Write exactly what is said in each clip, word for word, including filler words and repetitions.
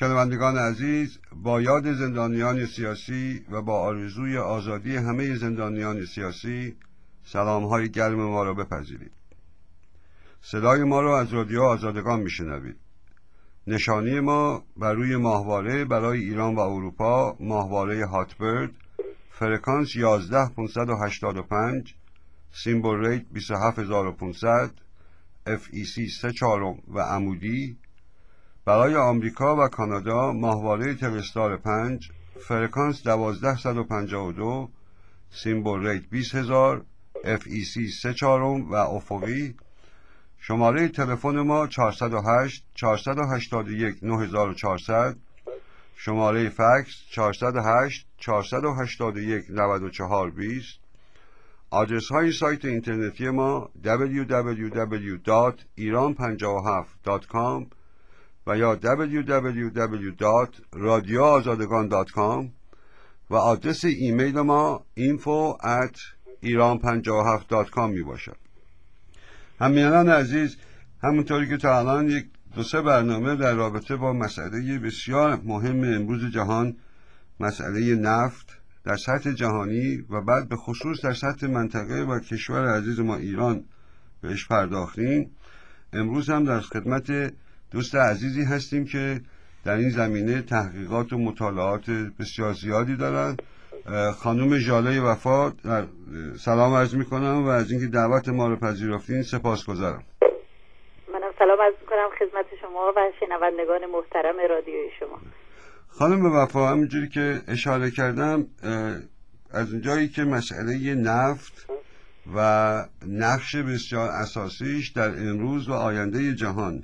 شنوندگان عزیز، با یاد زندانیان سیاسی و با آرزوی آزادی همه زندانیان سیاسی سلام‌های گرم ما را بپذیرید. صدای ما را از رادیو آزادگان میشنوید. نشانی ما بر روی ماهواره برای ایران و اروپا ماهواره هاتبرد، فرکانس یازده پانصد و هشتاد و پنج، سیمبل ریت بیست و هفت هزار و پانصد، اف ای سی سه چهارم و عمودی. برای آمریکا و کانادا ماهواره تلستار پنج، فرکانس دوازده صد و پنجاه و دو، سیمبل ریت بیست هزار، اف ای سی سه چهارم و افقی. شماره تلفن ما چهارصد و هشت چهارصد و هشتاد و یک نه هزار و چهارصد، شماره فکس چهارصد و هشت چهارصد و هشتاد و یک نود و چهار بیست. آدرس های سایت اینترنتی ما دبلیو دبلیو دبلیو دات ایران پنجاه و هفت دات کام و یا دبلیو دبلیو دبلیو دات رادیو آزادگان دات کام و آدرس ایمیل ما اینفو ات ایران پنجاه و هفت دات کام می باشد. همینان عزیز، همونطوری که تا الان یک دو سه برنامه در رابطه با مسئله بسیار مهم امروز جهان، مسئله نفت در سطح جهانی و بعد به خصوص در سطح منطقه و کشور عزیز ما ایران بهش پرداختیم. امروز هم در خدمت دوست عزیزی هستیم که در این زمینه تحقیقات و مطالعات بسیار زیادی دارن. خانم ژاله وفا، سلام عرض میکنم و از اینکه دعوت ما رو پذیرفتین سپاسگزارم. منم سلام عرض میکنم خدمت شما و شنوندگان محترم رادیوی شما. خانم وفا، همونجوری که اشاره کردم، از اونجایی که مسئله نفت و نقش بسیار اساسیش در امروز و آینده جهان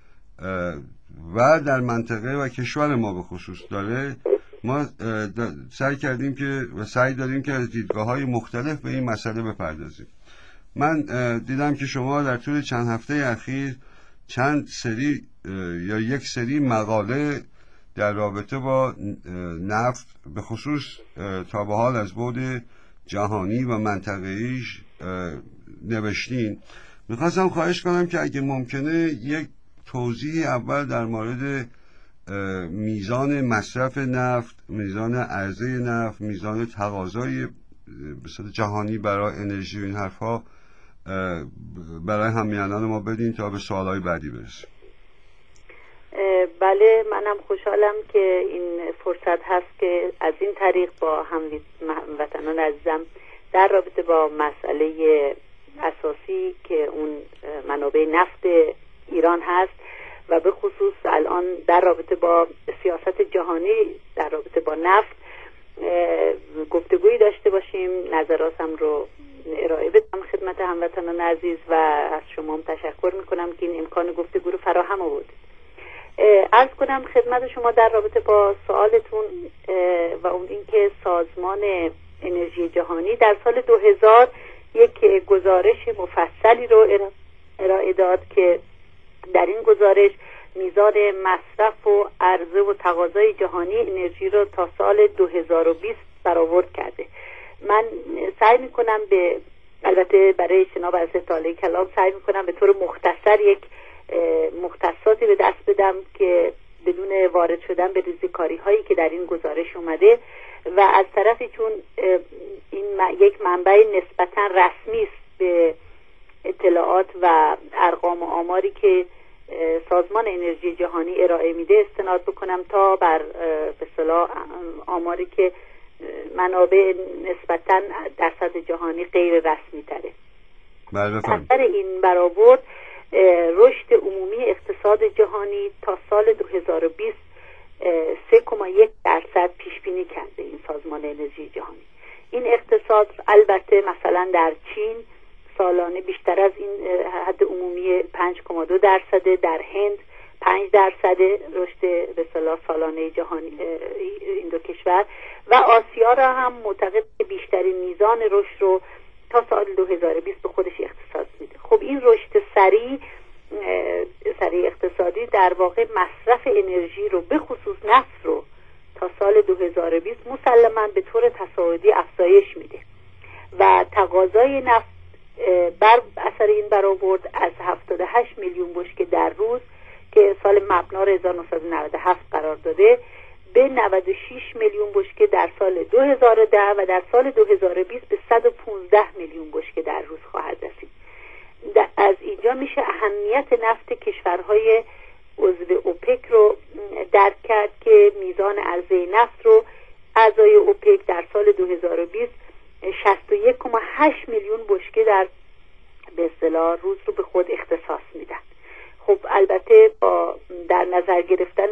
و در منطقه و کشور ما به خصوص داره، ما سعی کردیم که و سعی داریم که از دیدگاه‌های مختلف به این مسئله بپردازیم. من دیدم که شما در طول چند هفته اخیر چند سری یا یک سری مقاله در رابطه با نفت به خصوص تا به حال از بعد جهانی و منطقه‌ایش نوشتین. میخواستم خواهش کنم که اگه ممکنه یک توضیح اول در مورد میزان مصرف نفت، میزان عرضه نفت، میزان تقاضای بسیار جهانی برای انرژی و این حرفا برای همیهنان ما بدین تا به سوالای بعدی برسیم. بله، منم خوشحالم که این فرصت هست که از این طریق با هموطنان عزیزم در رابطه با مسئله اساسی که اون منابع نفت ایران هست و به خصوص الان در رابطه با سیاست جهانی در رابطه با نفت گفتگویی داشته باشیم. نظراتم رو ارائه بدم خدمت هموطنان عزیز و از شما هم تشکر میکنم که این امکان گفتگو رو فراهم آوردید. عرض کنم خدمت شما در رابطه با سوالتون و اون اینکه سازمان انرژی جهانی در سال دو هزار یک گزارش مفصلی رو ارائه داد که در این گزارش میزان مصرف و عرضه و تقاضای جهانی انرژی رو تا سال دو هزار و بیست برآورد کرده. من سعی میکنم به البته برای شناب از اطلاع کلام سعی میکنم به طور مختصر یک مختصاتی به دست بدم که بدون وارد شدن به ریزکاری هایی که در این گزارش اومده و از طرفی چون این یک منبع نسبتا رسمی است به اطلاعات و ارقام و آماری که سازمان انرژی جهانی ارائه میده استناد بکنم تا بر به اصطلاح آماری که منابع نسبتا در سطح جهانی غیر رسمی تره. اثر این برآورد رشد عمومی اقتصاد جهانی تا سال دو هزار و بیست سه و یک درصد پیش بینی کرده این سازمان انرژی جهانی. این اقتصاد البته مثلا در چین سالانه بیشتر از این حد عمومی پنج و دو درصد، در هند پنج درصد رشد به اصطلاح سالانه جهانی این دو کشور و آسیا را هم معتقد بیشترین میزان رشد رو تا سال دو هزار و بیست به خودش اختصاص میده. خب این رشد سریع سریع اقتصادی در واقع مصرف انرژی رو به خصوص نفت رو تا سال دو هزار و بیست مسلماً به طور تصاعدی افزایش میده و تقاضای نفت بر اثر این برآورد از هفتاد و هشت میلیون بشکه در روز که سال مبنا رو هزار و نهصد و نود و هفت قرار داده به نود و شش میلیون بشکه در سال دو هزار و ده و در سال دو هزار و بیست به صد و پانزده میلیون بشکه در روز خواهد رسید. از اینجا میشه اهمیت نفت کشورهای عضو اوپک رو درک کرد که میزان عرضه نفت رو اعضای اوپک در سال دو هزار و بیست شصت و یک و هشت میلیون بشکه در به اصطلاح روز رو به خود اختصاص میدن. خب البته با در نظر گرفتن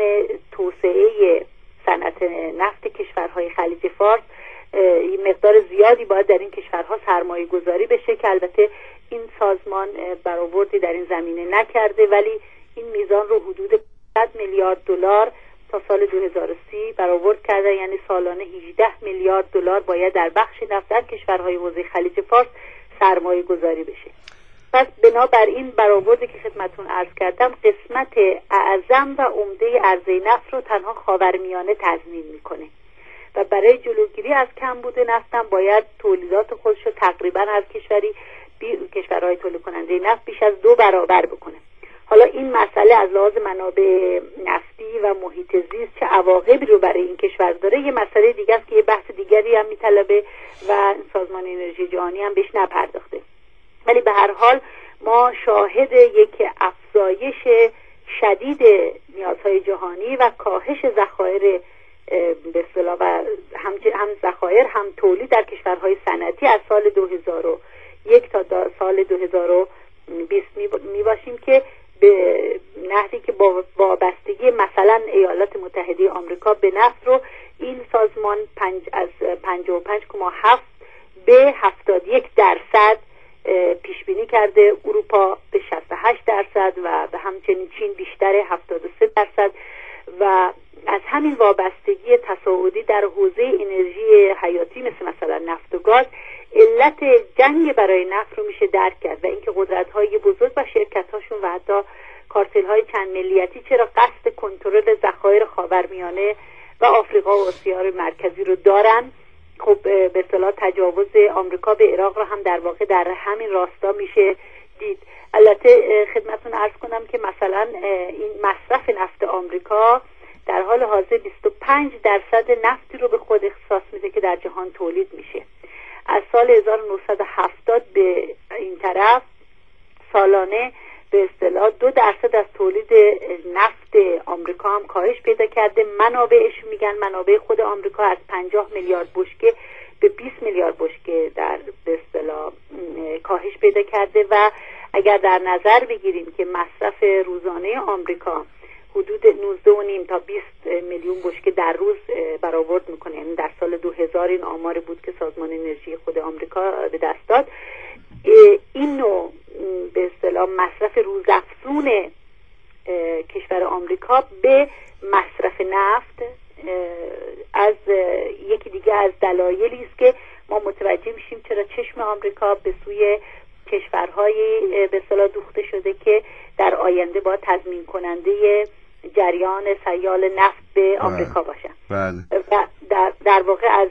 توسعه صنعت نفت کشورهای خلیج فارس این مقدار زیادی باید در این کشورها سرمایه گذاری بشه که البته این سازمان برآوردی در این زمینه نکرده، ولی این میزان رو حدود صد میلیارد دلار تا سال دو هزار و سی برآورد کرده، یعنی سالانه هجده میلیارد دلار باید در بخش نفت در کشورهای حوزه خلیج فارس سرمایه گذاری بشه. پس بنابراین برآوردی که خدمتون عرض کردم قسمت اعظم و عمده عرضه نفت رو تنها خاورمیانه تضمین میکنه و برای جلوگیری از کمبود نفت هم باید تولیدات خودش رو تقریبا از کشوری کشورهای تولید کننده نفت بیش از دو برابر بکنه. حالا این مسئله از لحاظ منابع نفتی و محیط زیست چه عواقبی رو برای این کشور داره یه مسئله دیگه است که یه بحث دیگری هم میطلبه و سازمان انرژی جهانی هم بهش نپرداخته. ولی به هر حال ما شاهد یک افزایش شدید نیازهای جهانی و کاهش ذخایر به اصطلاح و هم هم ذخایر هم تولید در کشورهای صنعتی از سال دو هزار و یک تا سال دو هزار و بیست می باشیم که به نحوی که با وابستگی مثلا ایالات متحده آمریکا به نفت رو این سازمان پنج از پنجاه و پنج و هفت به هفتاد و یک درصد پیش بینی کرده، اروپا به شصت و هشت درصد و به همچنین چین بیشتر هفتاد و سه درصد و از همین وابستگی تصاعدی در حوزه انرژی حیاتی مثل مثلا نفت و گاز علت جنگ برای نفت رو میشه درک کرد و اینکه قدرت‌های بزرگ و شرکت‌هاشون و حتی کارتل‌های چند ملیتی چرا قصد کنترل ذخایر خاورمیانه و آفریقا و آسیا مرکزی رو دارن. خب به اصطلاح تجاوز آمریکا به عراق رو هم در واقع در همین راستا میشه دید. البته خدمتتون عرض کنم که مثلا این مصرف نفت آمریکا در حال حاضر بیست و پنج درصد نفتی رو به خود اختصاص میده که در جهان تولید میشه. از سال هزار و نهصد و هفتاد به این طرف سالانه به اصطلاح دو درصد از تولید نفت آمریکا هم کاهش پیدا کرده. منابعش میگن منابع خود آمریکا از پنجاه میلیارد بشکه به بیست میلیارد بشکه در به اصطلاح کاهش پیدا کرده و اگر در نظر بگیریم که مصرف روزانه آمریکا حدود نوزده و نیم تا بیست میلیون بشکه در روز برآورد میکنه، یعنی در سال دو هزار این آمار بود که سازمان انرژی خود آمریکا به دست داد. این نوع به اصطلاح مصرف روزافزون کشور آمریکا به مصرف نفت از یکی دیگه از دلایلی است که ما متوجه میشیم چرا چشم آمریکا به سوی کشورهای به اصطلاح دوخته شده که در آینده با تضمین کننده جریان سیال نفت به آمریکا باشن. بله. و در, در واقع از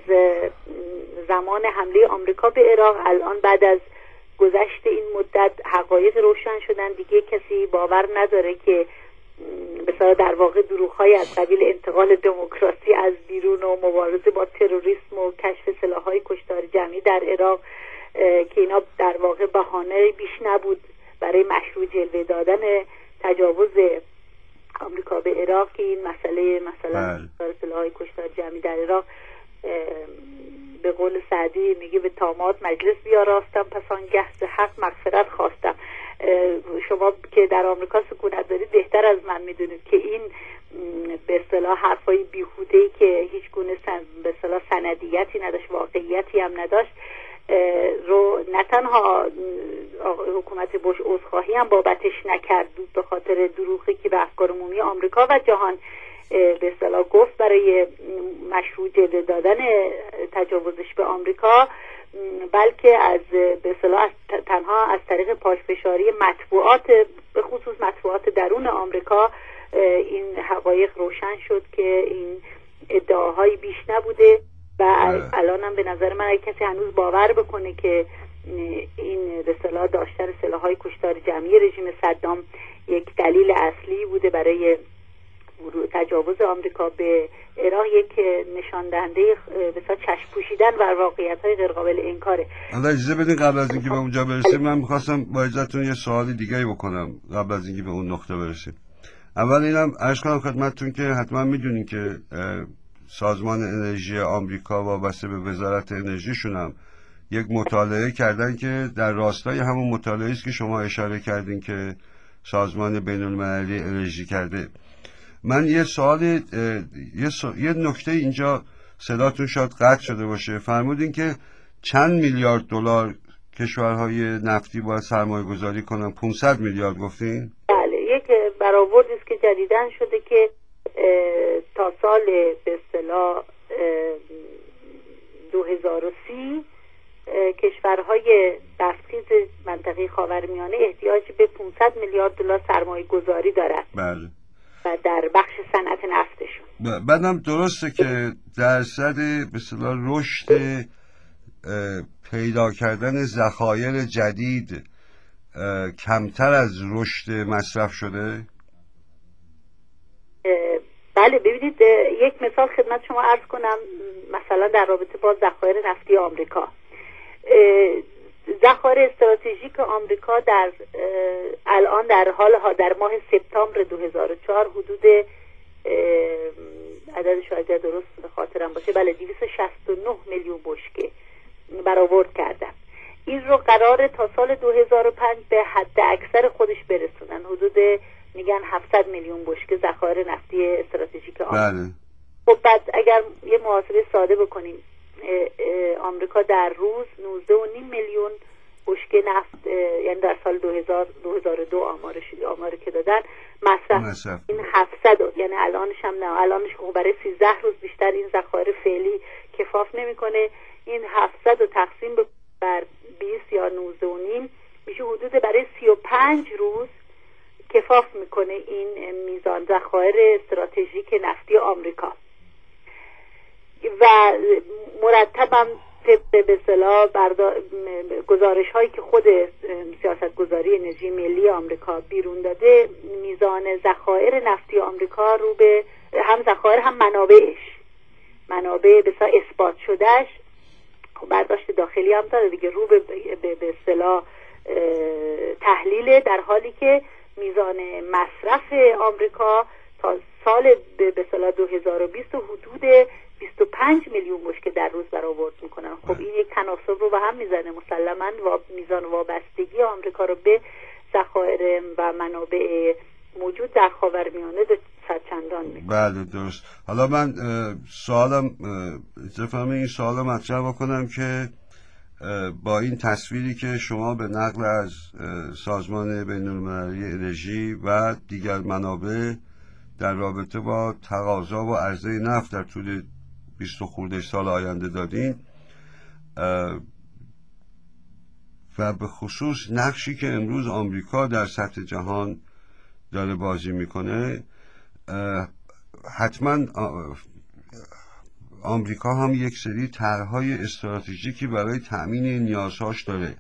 زمان حمله آمریکا به عراق الان بعد از گذشت این مدت حقایق روشن شدن، دیگه کسی باور نداره که مثلا در واقع دروغ‌های از قبیل انتقال دموکراسی از بیرون و مبارزه با تروریسم و کشف سلاح‌های کشتار جمعی در عراق که اینا در واقع بهانه بیش نبود برای مشروع جلوه دادن تجاوز آمریکا به عراق که این مسئله مثلا سلاح‌های کشتار جمعی در عراق به قول سعدی میگه به طامات مجلس بیاراستم پس آنگه ز حق مغفرت خواستم. شما که در آمریکا سکونت دارید بهتر از من میدونید که این به اصطلاح حرفای بیهوده‌ای که هیچ گونه به اصطلاح سندیتی نداشت، واقعیتی هم نداشت رو نه تنها حکومت بوش عذرخواهی هم بابتش نکرد به خاطر دروغی که به افکار عمومی آمریکا و جهان به اصطلاح گفت برای مشروع جلوه دادن تجاوزش به آمریکا، بلکه از به اصطلاح تنها از طریق پاشفشاری مطبوعات به خصوص مطبوعات درون آمریکا این حقایق روشن شد که این ادعاهای بیش نبوده و الان هم به نظر من اگه کسی هنوز باور بکنه که این به اصطلاح داشتن سلاح‌های کشتار جمعی رژیم صدام یک دلیل اصلی بوده برای تجاوز آمریکا به عراق، یک نشان دهنده بسیار چشم پوشیدن و واقعیت‌های غیر قابل انکاره. حالا اجازه بدین قبل از اینکه به اونجا برسیم من می‌خواستم با اجازهتون یه سوالی دیگه‌ای بکنم قبل از اینکه به اون نقطه برسیم. اول اینم عرض کنم خدمتتون که حتما میدونین که سازمان انرژی آمریکا وابسته به وزارت انرژیشون هم یک مطالعه کردن که در راستای همون مطالعه است که شما اشاره کردین که سازمان بین‌المللی انرژی کرده. من یه سوال یه, سو... یه نکته اینجا صداتون شاید قطع شده باشه، فرمودین که چند میلیارد دلار کشورهای نفتی باید سرمایه گذاری کنن؟ پانصد میلیارد گفتین؟ بله، یک برآوردی است که جدیداً شده که تا سال به اصطلاح دو هزار و سی کشورهای دستخیز منطقه خاورمیانه احتیاج به پانصد میلیارد دلار سرمایه گذاری دارند. بله. و در بخش صنعت نفتشون. بعدم درسته که درصد به اصطلاح رشد پیدا کردن ذخایر جدید کمتر از رشد مصرف شده؟ بله، ببینید یک مثال خدمت شما عرض کنم، مثلا در رابطه با ذخایر نفتی آمریکا. ذخایر استراتژیک آمریکا در الان در حال در ماه سپتامبر دو هزار و چهار حدود عدد شاید درست خاطرم باشه بله دویست و شصت و نه میلیون بشکه برآورد کردن. این رو قراره تا سال دو هزار و پنج به حد اکثر خودش برسونن، حدود میگن هفتصد میلیون بشکه ذخایر نفتی استراتژیک آمریکا. بله. خب بعد اگر یه محاسبه ساده بکنیم، آمریکا در روز نوزده و نیم میلیون بشکه نفت، یعنی در سال دو هزار و دو آمارش آماری که دادن مصرف, مصرف. این هفتصد، یعنی الانش هم نه، الانش خب برای سیزده روز بیشتر این ذخایر فعلی کفاف نمیکنه. این هفتصد رو تقسیم بر بیست یا نوزده و نیم میشه حدود برای سی و پنج روز کفاف میکنه این میزان ذخایر استراتژیک نفتی آمریکا. و مرتبم به اصطلاح گزارش هایی که خود سیاست گذاری انرژی ملی آمریکا بیرون داده، میزان ذخایر نفتی آمریکا رو به هم ذخایر هم منابعش منابع به اصطلاح اثبات شدهش، برداشت داخلی هم داره دیگه، رو به به اصطلاح تحلیل، در حالی که میزان مصرف آمریکا تا سال به اصطلاح دو هزار و بیست حدود بیست و پنج میلیون بشکه در روز برآورد میکنن. خب این یک تناسب رو به هم میزنه، مسلماً و میزان وابستگی آمریکا رو به ذخایر و منابع موجود در خاورمیانه دو صد چندان میکنه. بله درست. حالا من سوالم اتفاقا این سوالو مطرح بکنم که با این تصویری که شما به نقل از سازمان بین‌المللی انرژی و دیگر منابع در رابطه با تقاضا و عرضه نفت در طول بیست خورده سال آینده دادین و به خصوص نقشی که امروز آمریکا در سطح جهان داره بازی میکنه، حتما آمریکا هم یک سری طرح‌های استراتژیکی برای تأمین نیازهاش داره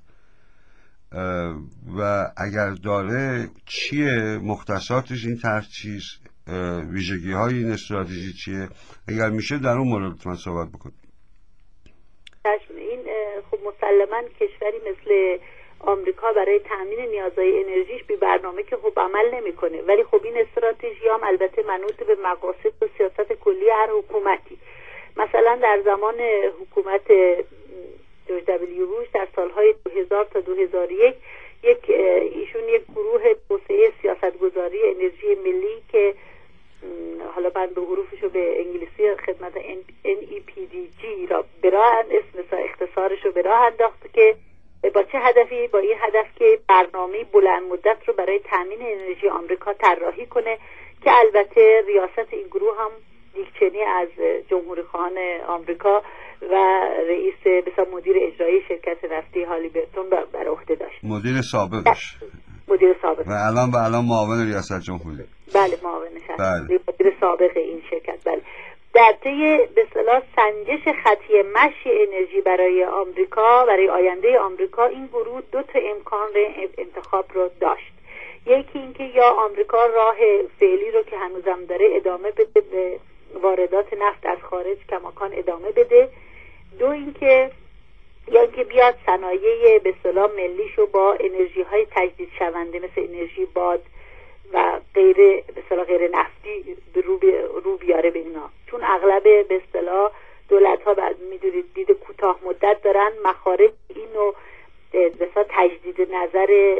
و اگر داره چیه مختصاتش، این طرح چیست، ویژگی های این استراتژی چیه؟ اگر میشه در اون مورد لطفاً صحبت بکنید. این خب مسلماً کشوری مثل آمریکا برای تامین نیازهای انرژیش بی برنامه که خب عمل نمیکنه، ولی خب این استراتژی هم البته منوط به مقاصد و سیاست کلی هر حکومتی. مثلا در زمان حکومت جورج دبلیو بوش در سالهای دو هزار تا دو هزار و یک یک ایشون یک گروه توسعه سیاستگذاری انرژی ملی که حالا من به حروفشو به انگلیسی خدمت ان ای پی دی جی را برای اسم اختصارش رو به راه انداخت که با چه هدفی؟ با این هدف که برنامه بلند مدت رو برای تامین انرژی آمریکا طراحی کنه که البته ریاست این گروه هم دیکچنی از جمهوری خواهان آمریکا و رئیس بسیار مدیر اجرایی شرکت نفتی هالیبرتون بر عهده داشت. مدیر سابقش مدیر سابق و الان و الان معاون ریاست جمهوری. بله معاونش هست. بله. مدیر سابق این شرکت. بله. در طی به اصطلاح سنجش خطی مشی انرژی برای آمریکا، برای آینده آمریکا، این گروه دو تا امکان انتخاب رو داشت. یکی اینکه یا آمریکا راه فعلی رو که هنوزم داره ادامه بده، به واردات نفت از خارج کماکان ادامه بده. دو اینکه یا اینکه بیاد صنایع به اصطلاح ملیشو با انرژی های تجدید شونده مثل انرژی باد و غیر به اصطلاح غیر نفتی رو, رو بیاره به اینا، چون اغلب به اصطلاح دولت ها بعد میدونید دید کوتاه مدت دارن مخارج اینو به اصطلاح تجدید نظر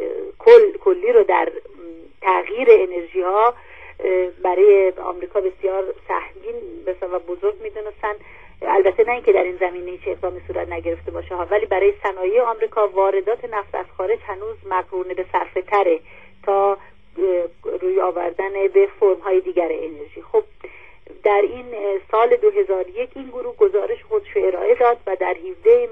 کل کلی رو در تغییر انرژی ها برای آمریکا بسیار سهمگین و بزرگ میدونستن. البته نه اینکه در این زمینه هیچ اقدامی صورت نگرفته باشه ها، ولی برای صنایع آمریکا واردات نفت از خارج هنوز مقرونه به صرفه تره تا روی آوردن به فرم های دیگر انرژی. خب در این سال دو هزار و یک این گروه گزارش خودش رو ارائه داد و در هفده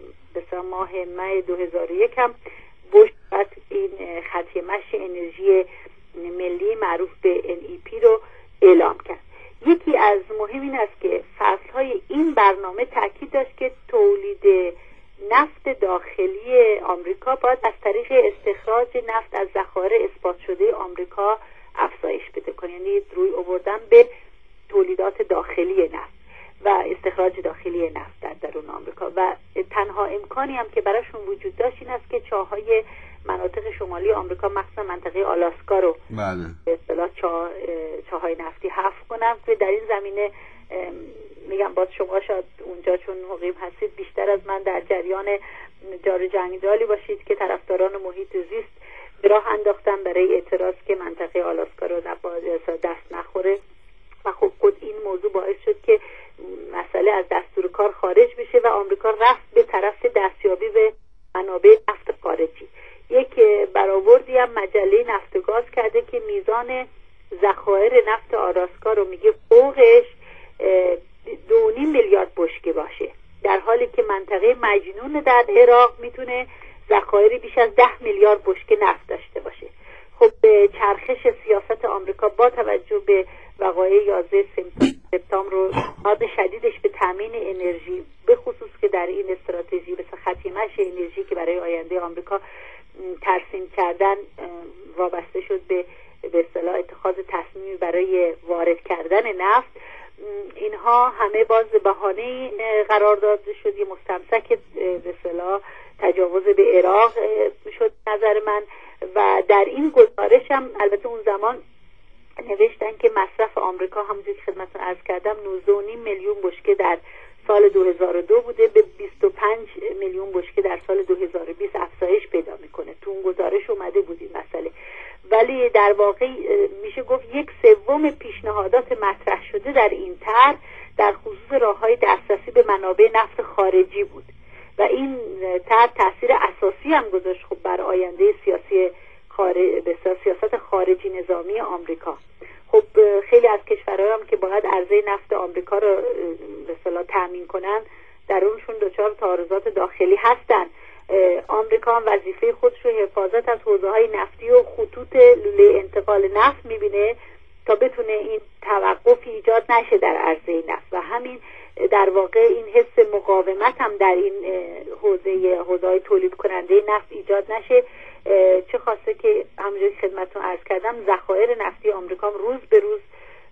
ماه می دو هزار و یک هم بوش این خطی مشی انرژی ملی معروف به ان ای پی رو اعلام کرد. یکی از مهم این است که فصلهای این برنامه تاکید داشت که تولید نفت داخلی آمریکا باید از طریق استخراج نفت از ذخایر اثبات شده آمریکا افزایش پیدا کنه، یعنی روی آوردن به تولیدات داخلی نفت و استخراج داخلی نفت در درون آمریکا. و تنها امکانی هم که براشون وجود داشت این است که چاهای مناطق شمالی آمریکا مخصوصا منطقه آلاسکا رو بله به اصطلاح چاه چاهای نفتی حفر کنن. که در این زمینه میگم باز شما شاید اونجا چون مقیم هستید بیشتر از من در جریان جار جنگالی باشید که طرفداران محیط زیست به راه انداختن برای اعتراض که منطقه آلاسکا رو دست نخوره و خب خود این موضوع باعث شد که مسئله از دستور کار خارج بشه و آمریکا رفت به طرف دستیابی به منابع نفت خارجی. یک برآوردی هم مجله نفت و گاز کرده که میزان ذخایر نفت آلاسکا رو میگه فوقش دو نیم میلیارد بشکه باشه، در حالی که منطقه مجنون در عراق میتونه ذخایر بیش از ده میلیارد بشکه نفت داشته باشه. خب چرخش سیاست آمریکا با توجه به وقایع یازده سپتامبر رو نیاز شدیدش به تامین انرژی به خصوص که در این استراتژی مثل خطی مشی انرژی که برای آینده آمریکا ترسیم کردن وابسته شد به به اصطلاح اتخاذ تصمیمی برای وارد کردن نفت، اینها همه باز بهانه قرار داده شد. یه مستمسک به اصطلاح تجاوز به عراق شد نظر من. و در این گزارش هم البته اون زمان نوشتن که مصرف آمریکا همونجور که خدمتتون عرض کردم نوزده و نیم میلیون بشکه در سال دو هزار و دو بوده به بیست و پنج میلیون بشکه در سال دو هزار و بیست افزایش پیدا میکنه. تو اون گزارش اومده بود این مسئله، ولی در واقع میشه گفت یک سوم پیشنهادات مطرح شده در این طرح در خصوص راههای دسترسی به منابع نفت خارجی بود و این طرح تاثیر اساسی هم گذاشت خب بر آینده سیاسی خارج به سیاست خارجی نظامی آمریکا. خب خیلی از کشورها هم که باید عرضه نفت آمریکا رو به اصطلاح تامین کنن در اونشون دچار تعارضات داخلی هستن. آمریکا هم وظیفه خودش رو حفاظت از حوزه‌های نفتی و خطوط لوله انتقال نفت میبینه تا بتونه این توقفی ایجاد نشه در عرضه نفت و همین در واقع این حس مقاومت هم در این حوزه حوزه‌های تولید کننده نفت ایجاد نشه. چه خاصه که همونجوری که خدمتتون عرض کردم ذخایر نفتی آمریکا روز به روز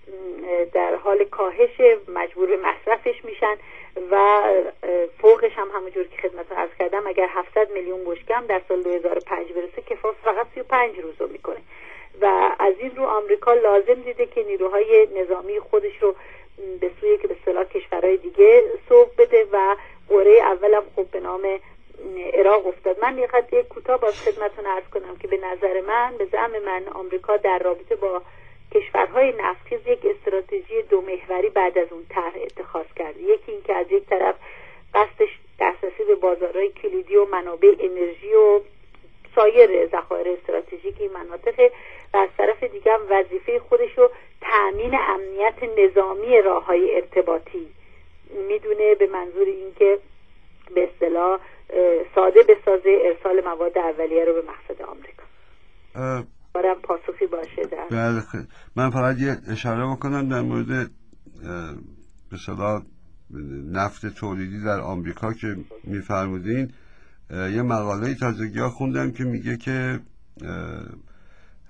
در حال کاهش، مجبور به مصرفش میشن و فوقش هم همونجور که خدمتتون عرض کردم اگر هفتصد میلیون بشکه هم در سال دو هزار و پنج برسه کفاف فقط سی و پنج روز رو میکنه و از این رو آمریکا لازم دیده که نیروهای نظامی خودش رو به سوی که به اصطلاح کشورهای دیگه سوق بده و قوره اولم خب به نام عراق افتاد. من یه خطی کوتاه باز خدمتتون عرض کنم که به نظر من به زعم من آمریکا در رابطه با کشورهای نفتخیز یک استراتژی دو محوری بعد از اون طرح اتخاذ کرده. یکی این که از یک طرف قصدش دسترسی به بازارهای کلیدی و منابع انرژی و سایر ذخایر استراتژیک این مناطق و از طرف دیگه هم وظیفه خودش رو تأمین امنیت نظامی راههای ارتباطی میدونه به منظور اینکه به اصطلاح ساده بسازه ارسال مواد اولیه رو به مقصد آمریکا. بارم پاسخی باشه در بله. من فقط یه اشاره بکنم در مورد به اصطلاح نفت تولیدی در آمریکا که میفرمودین. یه مقاله تازگی ها خوندم که میگه که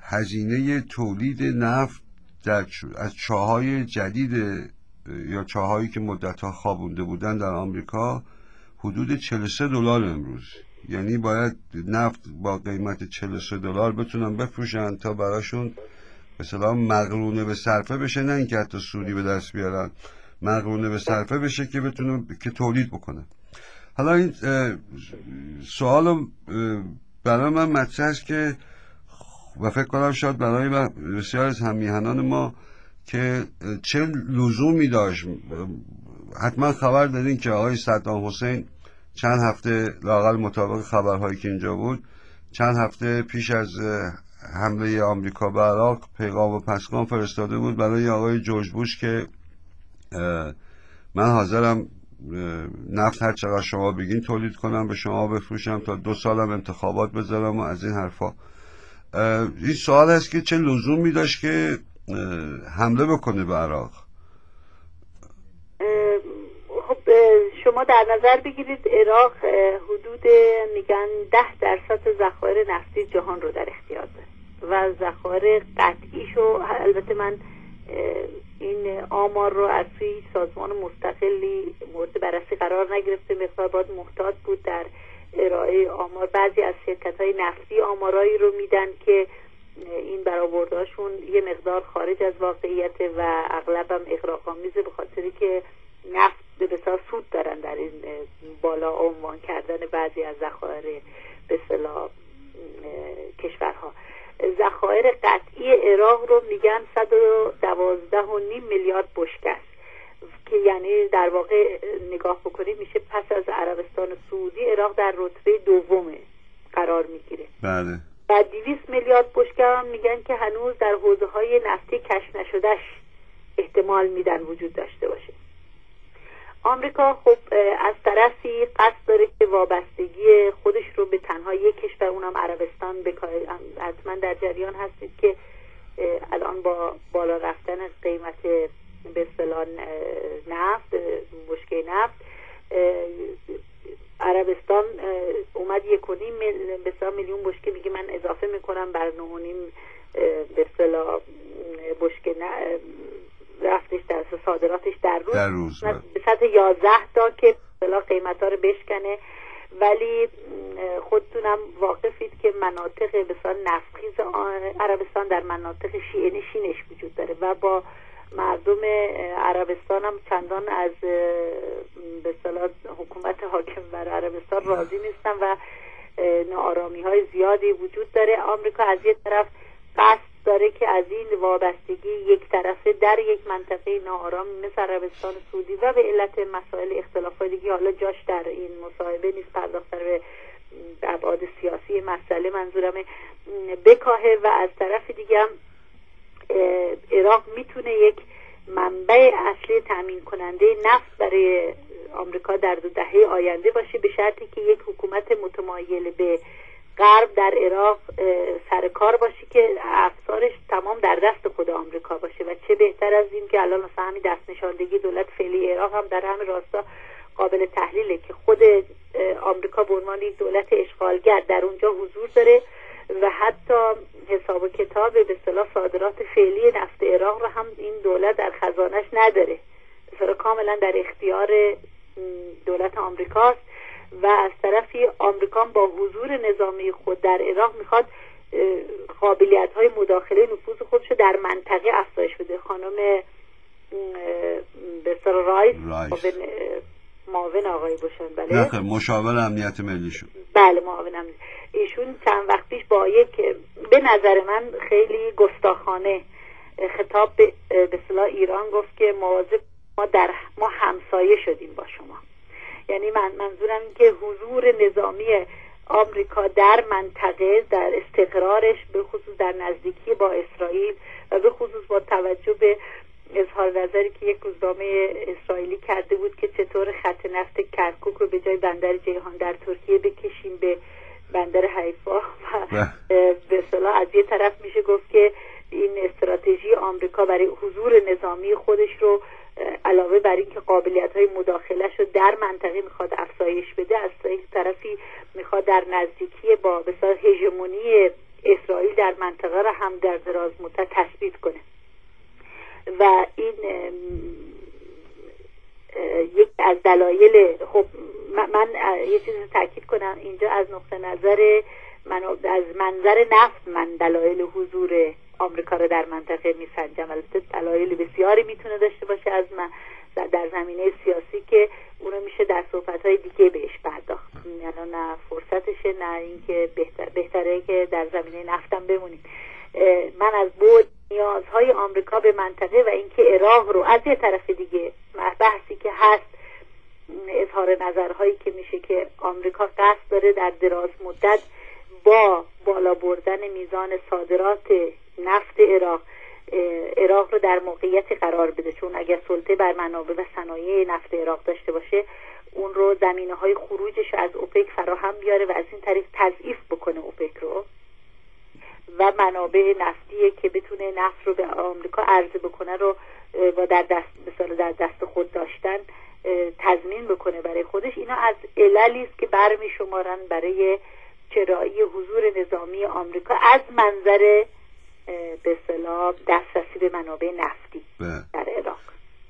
هزینه تولید نفت در از چاهای جدید یا چاهایی که مدت‌ها خوابونده بودن در آمریکا حدود چهل و سه دلار امروز. یعنی باید نفت با قیمت چهل و سه دلار بتونن بفروشن تا براشون مثلا مقرونه به صرفه بشه، نه اینکه حتی سودی به دست بیارن، مقرونه به صرفه بشه که بتونن که تولید بکنن. حالا این سوال برای من مطرح است که و فکر کنم شاید برای بسیار از هم‌میهنان ما که چه لزومی داشت. حتما خبر دارین که آقای صدام حسین چند هفته لااقل مطابق خبرهایی که اینجا بود چند هفته پیش از حمله آمریکا به عراق پیغام و پسخان فرستاده بود برای آقای جورج بوش که من حاضرم نفت هر چقدر شما بگین تولید کنم، به شما بفروشم، تا دو سالم انتخابات بذارم و از این حرفا. این سوال هست که چه لزومی داشت که حمله بکنه به عراق؟ خب شما در نظر بگیرید عراق حدود میگن ده درصد ذخایر نفتی جهان رو در اختیار داره و ذخایر قطعیشو، البته من این آمار رو از سوی سازمان مستقلی مورد بررسی قرار نگرفته، مقدار باید محتاط بود در ارائه آمار. بعضی از شرکت‌های نفتی آمارایی رو میدن که این برآوردهاشون یه مقدار خارج از واقعیت و اغلب هم اغراق‌آمیزه، به خاطری که نفت به بسیار سود دارن در این بالا عنوان کردن بعضی از ذخایر به اصطلاح کشورها. ذخایر قطعی عراق رو میگن صد و دوازده و نیم میلیارد بشکه است که یعنی در واقع نگاه بکنید میشه پس از عربستان سعودی عراق در رتبه دوم قرار میگیره. بله. و دویست میلیارد بشکه هم میگن که هنوز در حوزه‌های نفتی کشف نشدهش احتمال میدن وجود داشته باشه. آمریکا خب از طرفی قصد داره که وابستگی خودش رو به تنها یک کشور، اونم عربستان، بکاره. حتما در جریان هستید که الان با بالا رفتن قیمت به اصطلاح نفت، بشکه نفت، عربستان اومد یک و نیم میلیون بشکه میگه من اضافه میکنم بر نه و نیم به اصطلاح بشکه رفتش در صادراتش در روز, در روز به سطح یازده تا که اصطلاح قیمتا رو بشکنه. ولی خودتونم واقفید که مناطق بسیار نفتخیز عربستان در مناطق شیعه نشینش وجود داره و با مردم عربستان هم چندان از به اصطلاح حکومت حاکم بر عربستان راضی نیستن و ناآرامی های زیادی وجود داره. آمریکا از یک طرف قصد داره که از این وابستگی یک طرفه در یک منطقه ناآرام مثل عربستان سعودی و به علت مسائل اختلافات دیگه، حالا جاش در این مصاحبه نیست پرداختن به ابعاد سیاسی مسئله منظورمه، بکاهه و از طرف دیگه هم عراق میتونه یک منبع اصلی تامین کننده نفت برای آمریکا در دو دهه آینده باشه، به شرطی که یک حکومت متمایل به غرب در عراق سر کار باشه که افسارش تمام در دست خود آمریکا باشه. و چه بهتر از این که الان مثلا همین دست نشاندگی دولت فعلی عراق هم در همین راستا قابل تحلیله که خود آمریکا به عنوان یک دولت اشغالگر در اونجا حضور داره و حتی حساب و کتاب به اصطلاح صادرات فعلی نفت عراق رو هم این دولت در خزانش نداره، مثلا کاملا در اختیار دولت آمریکاست. و از طرفی آمریکا با حضور نظامی خود در عراق میخواد قابلیت‌های مداخله نفوذ خودش در منطقه افزایش بده. خانم به اصطلاح رایس معاون آقای بوشن، بله نه مشاور امنیت ملی شد، بله معاون امنیت، ایشون چند وقت پیش با یک به نظر من خیلی گستاخانه خطاب به اصطلاح ایران گفت که مواظب ما در ما همسایه شدیم با شما. یعنی من منظورم این که حضور نظامی آمریکا در منطقه، در استقرارش، به خصوص در نزدیکی با اسرائیل و به خصوص با توجه به اظهار نظری که یک روزنامه اسرائیلی کرده بود که چطور خط نفت کرکوک رو به جای بندر جیهان در ترکیه بکشیم به بندر حیفا و به اصطلاح از یه طرف میشه گفت که این استراتژی آمریکا برای حضور نظامی خودش رو علاوه بر این که قابلیت‌های مداخله‌اش رو در منطقه میخواد افزایش بده، از یک طرفی میخواد در نزدیکی با بسیار هژمونی اسرائیل در منطقه را هم در دراز مدت تثبیت کنه. و این یک از دلایل، خب من یه چیزی تاکید کنم اینجا از نقطه نظر من از منظر نفت من دلایل حضور آمریکا رو در منطقه میسنجم. البته دلایل بسیاری میتونه داشته باشه از من در زمینه سیاسی که اونو میشه در صحبت‌های دیگه بهش پرداخت، یعنی نه فرصتشه نه اینکه بهتر بهتره که در زمینه نفتم بمونیم. من از بود نیازهای آمریکا به منطقه و اینکه عراق رو از یه طرف دیگه بحثی که هست، اظهار نظرهایی که میشه که آمریکا قصد داره در دراز مدت با بالا بردن میزان صادرات نفت عراق عراق رو در موقعیتی قرار بده، چون اگر سلطه بر منابع و صنایع نفت عراق داشته باشه اون رو زمینه های خروجش از اوپک فراهم بیاره و از این طریق تضعیف بکنه اوپک رو و منابع نفتی که بتونه نفت رو به آمریکا عرضه بکنه رو با در دست مثلا در دست خود داشتن تضمین بکنه برای خودش. اینا از عللی است که برمی شمارن برای چرایی حضور نظامی آمریکا از منظر به اصطلاح دسترسی به منابع نفتی در عراق.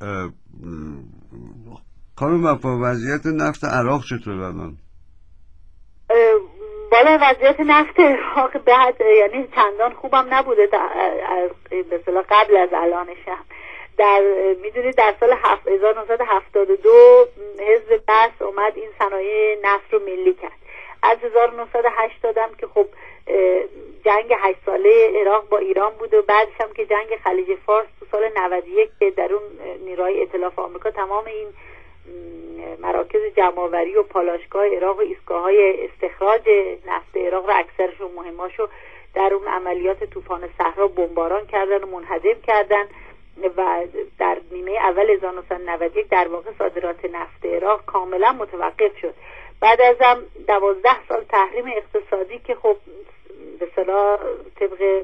خانم وفا، وضعیت نفت عراق چطور الان؟ بالا وضعیت نفت عراق بعد یعنی چندان خوبم نبوده به اصطلاح قبل از الانش هم. در میدونید در سال هزار و نهصد و هفتاد و دو حزب بث اومد این صنایع نفت رو ملی کرد. از هزار و نهصد و هشتاد هم که خب جنگ هشت ساله عراق با ایران بود و بعدش هم که جنگ خلیج فارس تو سال نود و یک که در اون نیروهای ائتلاف آمریکا تمام این مراکز جمع‌آوری و پالایشگاه عراق و ایستگاه‌های استخراج نفت عراق و اکثرشون مهماشو در اون عملیات طوفان صحرا بمباران کردن و منهدم کردن و در نیمه اول هزار و نهصد و نود و یک در واقع صادرات نفت عراق کاملا متوقف شد. بعد از هم دوازده سال تحریم اقتصادی که خب به اصطلاح طبق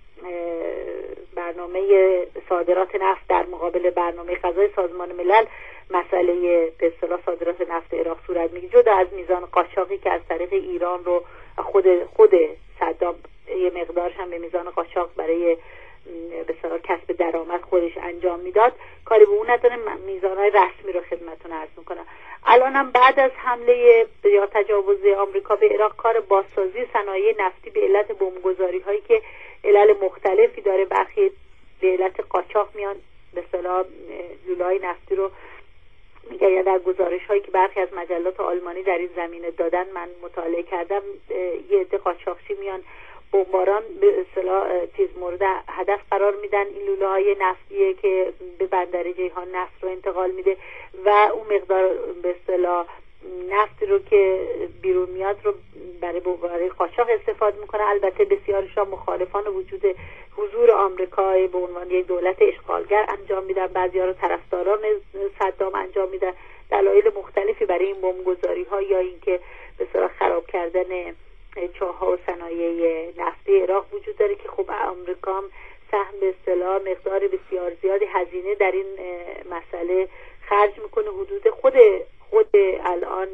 برنامه صادرات نفت در مقابل برنامه غذای سازمان ملل مسئله به اصطلاح صادرات نفت عراق صورت میگیره، جدا از میزان قاچاقی که از طریق ایران رو خود خود صدام یه مقدارش هم به میزان قاچاق برای به اصطلاح کسب درآمد خودش انجام میداد، کاری به اون نداره. میزانهای رسمی رو خدمتتون عرض میکنم. الان هم بعد از حمله یا تجاوز آمریکا به عراق کار بازسازی صنایع نفتی به علت بمبگذاری هایی که علل مختلفی داره، برخی به علت قاچاق میان به اصطلاح لوله‌های نفتی رو میگه، یا در گزارش هایی که برخی از مجلات آلمانی در این زمینه دادن من مطالعه کردم، یه عده قاچاقچی میان بمباران به اصطلاح چیز مورد هدف قرار میدن این لوله های نفتیه که به بندر جیهان نفت رو انتقال میده و اون مقدار به اصطلاح نفت رو که بیرون میاد رو برای برای قاچاق استفاده میکنه. البته بسیارشان مخالفان وجود حضور آمریکا به عنوان یک دولت اشغالگر انجام میدن، بعضی‌ها رو طرفداران صدام انجام میدن. دلایل مختلفی برای این بمبگذاری ها یا اینکه به اصطلاح خراب کردن چاه‌ها و صنایع نفتی عراق وجود داره که خب آمریکا هم سهم به اصطلاح مقدار بسیار زیادی هزینه در این مسئله خرج میکنه. حدود خود خود الان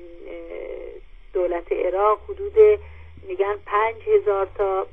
دولت عراق حدود میگن پنج هزار تا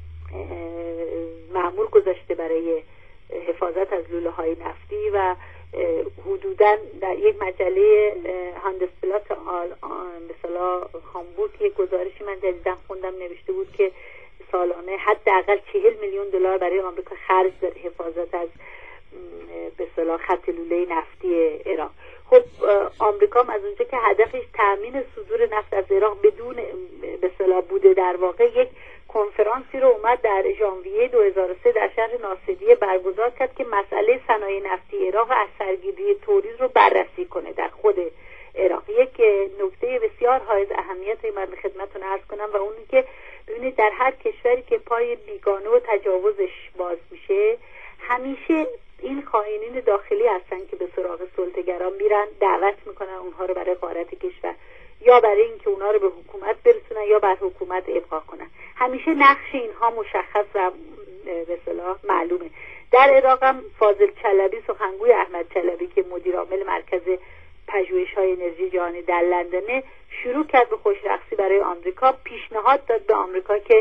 مأمور گذاشته برای حفاظت از لوله های نفتی و حدوداً در یک مجله هاندسبلات مثلا هامبورگ یک گزارشی من جدیداً خوندم نوشته بود که سالانه حداقل چهل میلیون دلار برای آمریکا خرج داره حفاظت از به اصطلاح خط لوله نفتی عراق. خب آمریکا هم از اونجا که هدفش تأمین صدور نفت از عراق بدون به اصطلاح بوده، در واقع یک کنفرانسی رو اومد در ژانویه دو هزار و سه در شهر ناصریه برگزار کرد که مسئله صنایع نفتی عراق از سرگیری تولید رو بررسی کنه در خود عراق. یک نکته بسیار حائز اهمیت من خدمتتون عرض کنم و اونی که ببینید در هر کشوری که پای بیگانه و تجاوزش باز میشه همیشه این خائنین داخلی هستن که به سراغ سلطه‌گران میرن، دعوت میکنن اونها رو برای غارت کشور یا برای اینکه اونها رو به حکومت برسونن یا بر حکومت ابقا کنن. همیشه نقش اینها مشخص و به اصطلاح معلومه. در عراق هم فاضل چلبی، سخنگوی احمد چلبی که مدیر عامل مرکز پژوهش‌های انرژی جهانی در لندن، شروع کرد به خوشرقصی برای آمریکا، پیشنهاد داد به آمریکا که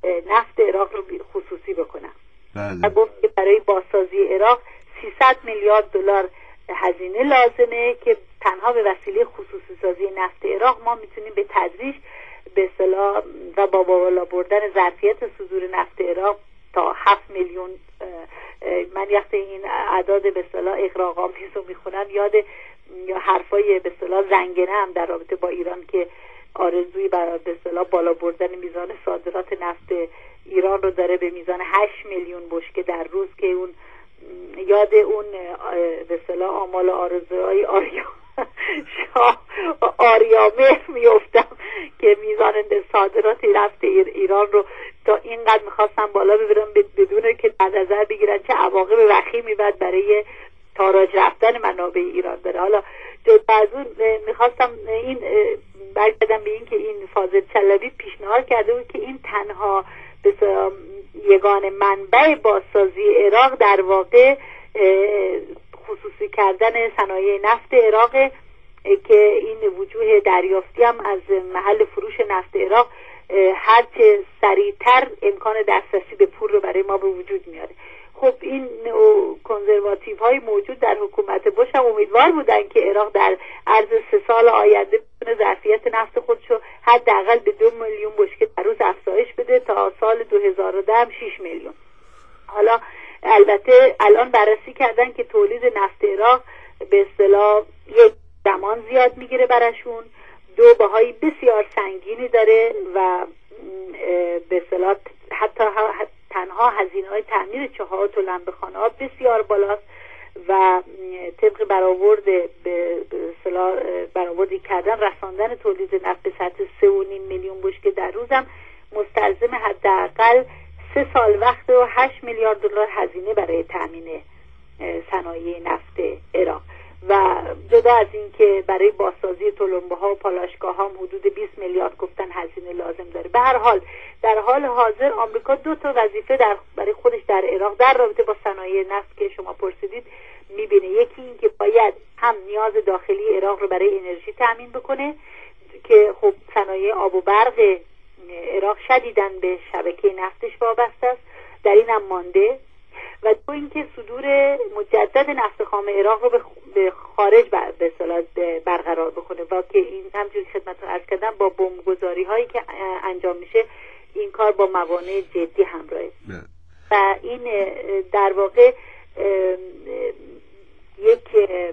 نفت عراق رو خصوصی بکنن بله. و گفت که برای بازسازی عراق سیصد میلیارد دلار هزینه لازمه که تنها به وسیله خصوصی سازی نفت عراق ما میتونیم به تدریج به اصطلاح و با بالا بردن ظرفیت صدور نفت عراق تا هفت میلیون. من وقتی این اعداد به اصطلاح اغراق‌آمیز رو میخونم یاد یا حرفای به اصطلاح زنگنه هم در رابطه با ایران که آرزوی برای به اصطلاح بالا بردن میزان صادرات نفت ایران رو داره به میزان هشت میلیون بشکه در روز، که اون یاد اون به اصطلاح آمال آرزوهای آریا شاه آریامهر میافتم که میزان صادرات نفت ایران رو تا اینقدر میخواستم بالا ببرم بدون که در نظر بگیرن چه عواقب وخیمی بعد برای تاراج رفتن منابع ایران داره. حالا جدا از اون میخواستم این برگردم به این که این فاضل چلبی پیشنهاد کرده بود که این تنها به یگان منبع بازسازی عراق در واقع خصوصی کردن صنایع نفت عراق، که این وجوه دریافتی هم از محل فروش نفت عراق هرچه سریعتر امکان دسترسی به پول رو برای ما به وجود میاره. خب این کنزرواتیو های موجود در حکومت بوش هم امیدوار بودن که عراق در عرض سه سال آینده بتونه ظرفیت نفت خودش رو حداقل به دو میلیون بشکه در روز افزایش بده تا سال دو هزار و ده هم شش میلیون. حالا البته الان بررسی کردن که تولید نفت عراق به اصطلاح یک زمان زیاد میگیره براشون، دو بهای بسیار سنگینی داره و به اصطلاح حتی تنها هزینه‌های تعمیر چاهات و لمبه‌خانه ها بسیار بالاست و طبق برآورد به اصطلاح برآوردی کردن رساندن تولید نفت به سطح سه و نیم میلیون بشکه در روزم مستلزم حداقل سه سال وقت و هشت میلیارد دلار هزینه برای تامین صنایع نفت عراق. و جدا از این که برای بازسازی تلمبه ها و پالایشگاه ها حدود بیست میلیارد گفتن هزینه لازم داره. به هر حال در حال حاضر آمریکا دو تا وظیفه در برای خودش در عراق در رابطه با صنایع نفت که شما پرسیدید میبینه. یکی این که باید هم نیاز داخلی عراق رو برای انرژی تامین بکنه که خب صنایع آب و برق عراق شدیداً به شبکه نفتش وابسته است، در این هم مانده. و دو اینکه صدور مجدد نفت خام عراق رو به خارج به اصطلاح برقرار بکنه و که این همونجوری که خدمتتون عرض کردم با بمبگذاری هایی که انجام میشه این کار با موانع جدی همراهه. و این در واقع یک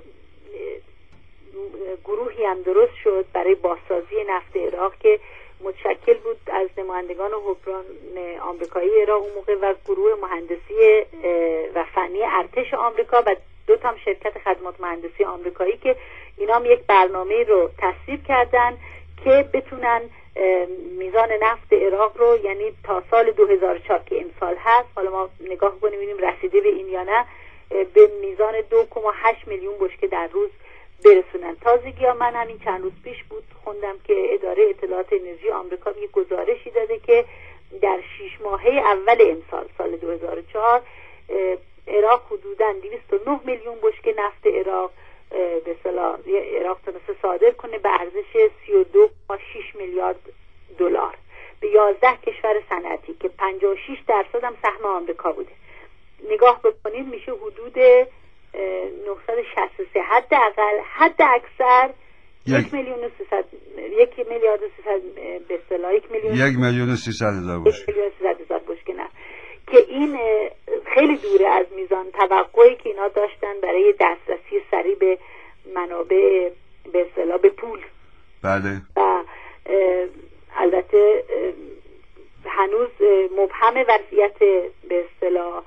گروهی هم درست شد برای بازسازی نفت عراق که متشکل بود از نمایندگان و حکمران آمریکایی عراق اون موقع و گروه مهندسی و فنی ارتش آمریکا و دو تا شرکت خدمات مهندسی آمریکایی که اینا هم یک برنامه رو تصویب کردن که بتونن میزان نفت عراق رو یعنی تا سال دو هزار و چهار که امسال هست، حالا ما نگاه کنیم ببینیم رسیده به این یا نه، به میزان دو و هشت میلیون بشکه در روز برسونن. تازگی ها من همین چند روز پیش بود خوندم که اداره اطلاعات انرژی آمریکا یک گزارشی داده که در شش ماهه اول امسال سال دو هزار و چهار عراق حدوداً دویست و نه میلیون بشکه نفت عراق به اصطلاح عراق تونسته صادر کنه به ارزش سی و دو و شش میلیارد دلار به یازده کشور صنعتی که پنجاه و شش درصد هم سهم آمریکا بوده. نگاه بکنید میشه حدود نهصد و شصت و سه حداقل حد اکثر یک میلیون و سیصد یک میلیارد و سیصد به اصطلاح یک میلیون یک میلیون و سیصد هزار بشکه سیصد هزار بشکه نه که این خیلی دوره از میزان توقعی که اینا داشتن برای دسترسی سریع به منابع به اصطلاح به پول. بله. و البته هنوز مبهم وضعیت به اصطلاح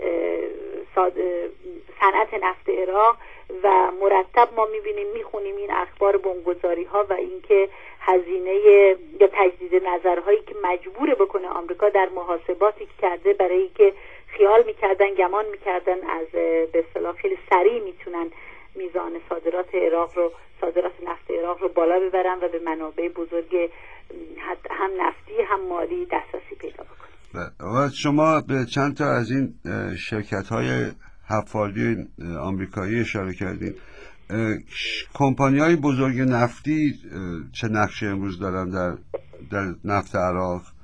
صنعت نفت عراق و مرتب ما میبینیم میخونیم این اخبار بمبگذاری ها و اینکه هزینه یا تجدید نظرهایی که مجبور بکنه آمریکا در محاسباتی که کرده برای اینکه خیال میکردن گمان میکردن از به اصطلاح خیلی سریع میتونن میزان صادرات عراق رو صادرات نفت عراق رو بالا ببرن و به منابع بزرگ هم نفتی هم مالی دسترسی پیدا بکنن. و شما به چند تا از این شرکت های حفاری آمریکایی اشاره کردین. کمپانی های بزرگ نفتی چه نقشه امروز دارن در, در نفت عراق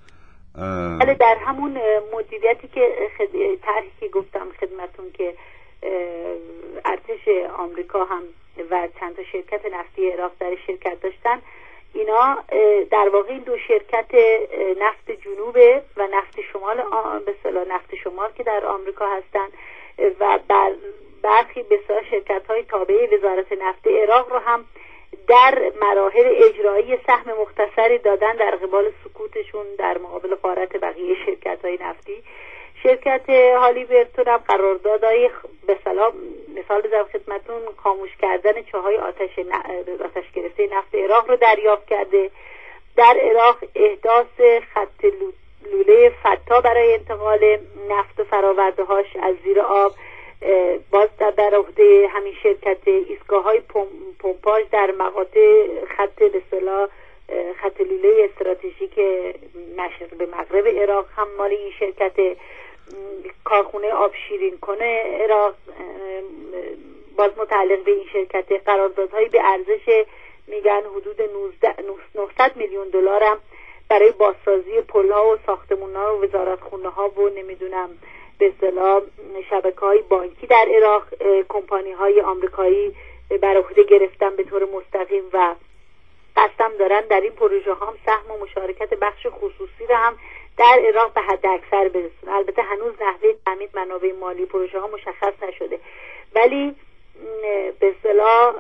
ولی در همون مدیریتی که خد... طرحی که گفتم خدمتون که ارتش آمریکا هم و چند تا شرکت نفتی عراق در شرکت داشتن، اینا در واقع این دو شرکت نفت جنوب و نفت شمال، به اصطلاح نفت شمال که در آمریکا هستن و بر برخی بسیار شرکت‌های تابع وزارت نفت عراق رو هم در مراحل اجرایی سهم مختصری دادن در قبال سکوتشون در مقابل غارت بقیه شرکت‌های نفتی. شرکت هالیبرتون هم قراردادهای به اصطلاح مثال بزنم خدمتون خاموش کردن چاهای آتش ن... آتش گرفته نفت عراق رو دریافت کرده. در عراق احداث خط لوله فتا برای انتقال نفت و فرآورده‌هاش از زیر آب باز در عهده همین شرکت. ایستگاه‌های پمپاژ در مقاطع خط به اصطلاح خط لوله استراتژیک مشرق به مغرب عراق هم مال این شرکت. کارخونه آب شیرین کنه عراق باز متعلق به این شرکت. قراردادهایی به ارزش میگن حدود نهصد میلیون دلار هم برای بازسازی پل‌ها و ساختمان‌ها و وزارتخونه‌ها و نمیدونم به اصطلاح شبکه‌های بانکی در عراق کمپانی‌های آمریکایی بر عهده گرفتن به طور مستقیم و قسم دارن در این پروژه ها هم سهم و مشارکت بخش خصوصی رو هم در عراق به حد اکثر برسونه. البته هنوز نحوه تامین منابع مالی پروژه ها مشخص نشده، ولی به اصطلاح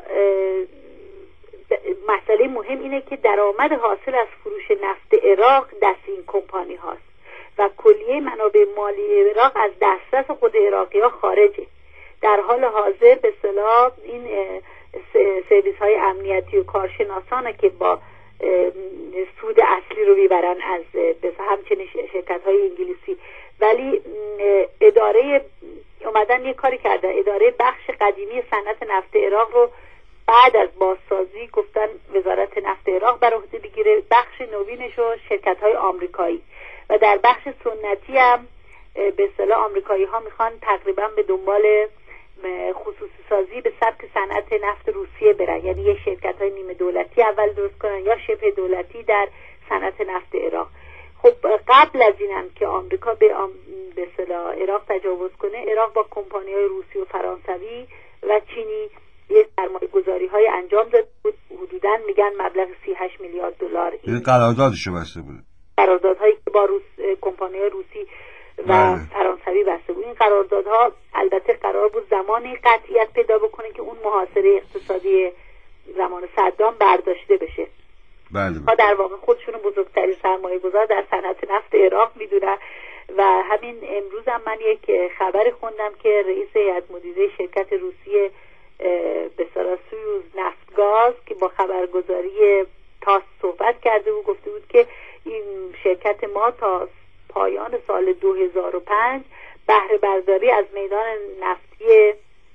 مسئله مهم اینه که درآمد حاصل از فروش نفت عراق دست این کمپانی هاست و کلیه منابع مالی عراق از دسترس خود عراقی ها خارجه. در حال حاضر به اصطلاح این سرویس های امنیتی و کارشناسانه که با سود اصلی رو میبرن از همچنین شرکت های انگلیسی، ولی اداره اومدن یه کاری کردن، اداره بخش قدیمی صنعت نفت عراق رو بعد از بازسازی گفتن وزارت نفت عراق بر عهده بگیره، بخش نوینش رو شرکت های آمریکایی و در بخش سنتی هم به اصطلاح آمریکایی ها میخوان تقریبا به دنبال خصوصی سازی به سبک صنعت نفت روسیه برن، یعنی یه شرکت های نیمه دولتی اول درست کنن یا شبه دولتی در صنعت نفت عراق. خب قبل از اینم که آمریکا به آم... به اصطلاح عراق تجاوز کنه، عراق با کمپانی های روسی و فرانسوی و چینی یه سرمایه گذاری های انجام داده بود، حدوداً میگن مبلغ سی و هشت میلیارد دلار. این قراردادشو بسته بود، قراردادهایی که با روس کمپانی های روسی و بله. فرانسوی بسته بود. این قراردادها البته قرار بود زمانی قطعیت پیدا بکنه که اون محاصره اقتصادی زمان صدام برداشته بشه. بله. ها در واقع خودشون بزرگترین سرمایه گذار در صنعت نفت عراق میدونن و همین امروز هم من یک خبر خوندم که رئیس هیئت مدیره شرکت روسی به اصطلاح سویوز نفتگاز که با خبرگزاری تاس صحبت کرده و گفته بود که این شرکت ما تا پایان سال دو هزار و پنج بهره برداری از میدان نفتی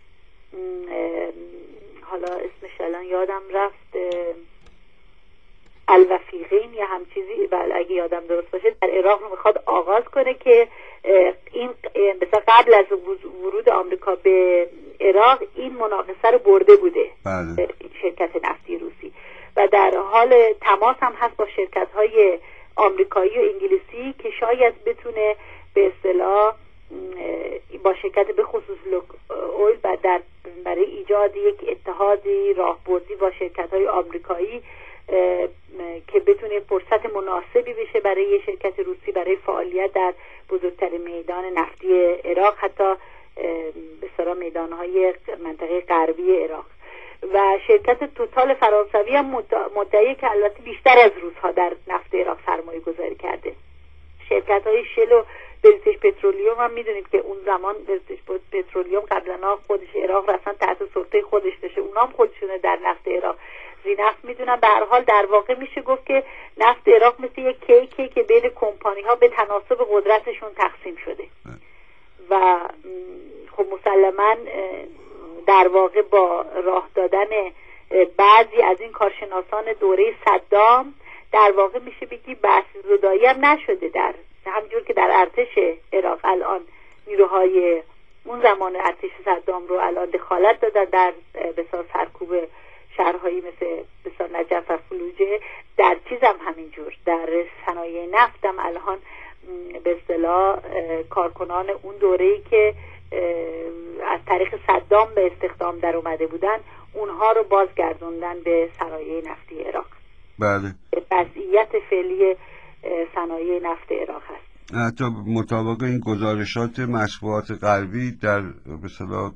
حالا اسمش الان یادم رفت الوفیقین یا هم چیزی، بله اگه یادم درست باشه، در عراق رو میخواد آغاز کنه که این مثلا قبل از ورود آمریکا به عراق این مناقصه رو برده بوده. بله. شرکت نفتی روسی و در حال تماس هم هست با شرکت های آمریکایی و انگلیسی که شاید بتونه به اصطلاح با شرکت به خصوص لوک اویل و در برای ایجاد یک اتحادی راهبردی با شرکت های آمریکایی که بتونه فرصت مناسبی بشه برای یه شرکت روسی برای فعالیت در بزرگترین میدان نفتی عراق، حتی به اصطلاح میدانهای منطقه غربی عراق. و شرکت توتال فرانسوی هم مدعیه که البته بیشتر از روس‌ها در نفت عراق سرمایه گذاری کرده. شرکت های شل و بریتیش پترولیوم هم میدونید که اون زمان بریتیش پترولیوم قبلا خودش عراق رسن تحت سلطه خودش داشته، اونا هم خودشونه در نفت عراق زی نفت میدونن. به هر حال در واقع میشه گفت که نفت عراق مثل یک کیکی که بین کمپانی ها به تناسب قدرتشون تقسیم شده و خب مسلماً در واقع با راه دادن بعضی از این کارشناسان دوره صدام در واقع میشه بگی بحث زدایی هم نشده، در همجور که در ارتش عراق الان نیروهای اون زمان ارتش صدام رو الان دخالت دادن در بسیار سرکوب شهرهایی مثل بسیار نجف و فلوجه، در چیز هم همینجور، در صنایع نفت هم الان به اصطلاح کارکنان اون دوره‌ای که از طریق صدام به استخدام در اومده بودن اونها رو بازگردوندن به صنایع نفتی عراق. بله. وضعیت فعلی صنایع نفت عراق هست. حتی مطابق این گزارشات مطبوعات غربی در به اصطلاح